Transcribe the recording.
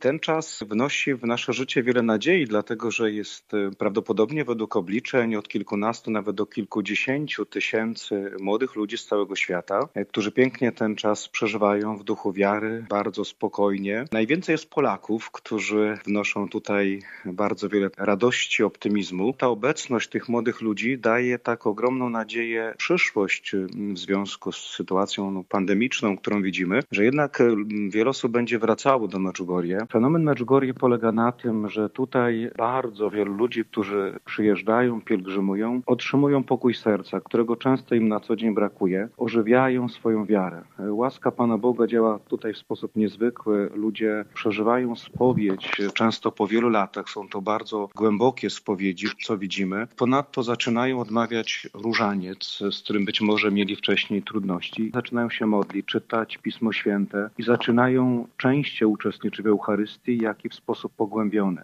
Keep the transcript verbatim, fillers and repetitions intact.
Ten czas wnosi w nasze życie wiele nadziei, dlatego że jest prawdopodobnie według obliczeń od kilkunastu, nawet do kilkudziesięciu tysięcy młodych ludzi z całego świata, którzy pięknie ten czas przeżywają w duchu wiary, bardzo spokojnie. Najwięcej jest Polaków, którzy wnoszą tutaj bardzo wiele radości, optymizmu. Ta obecność tych młodych ludzi daje tak ogromną nadzieję w przyszłość w związku z sytuacją pandemiczną, którą widzimy, że jednak wiele osób będzie wracało do Medjugorje. Fenomen Medjugorje polega na tym, że tutaj bardzo wielu ludzi, którzy przyjeżdżają, pielgrzymują, otrzymują pokój serca, którego często im na co dzień brakuje, ożywiają swoją wiarę. Łaska Pana Boga działa tutaj w sposób niezwykły. Ludzie przeżywają spowiedź, często po wielu latach. Są to bardzo głębokie spowiedzi, co widzimy. Ponadto zaczynają odmawiać różaniec, z którym być może mieli wcześniej trudności. Zaczynają się modlić, czytać Pismo Święte i zaczynają częściej uczestniczyć w Eucharystii, jak i w sposób pogłębiony.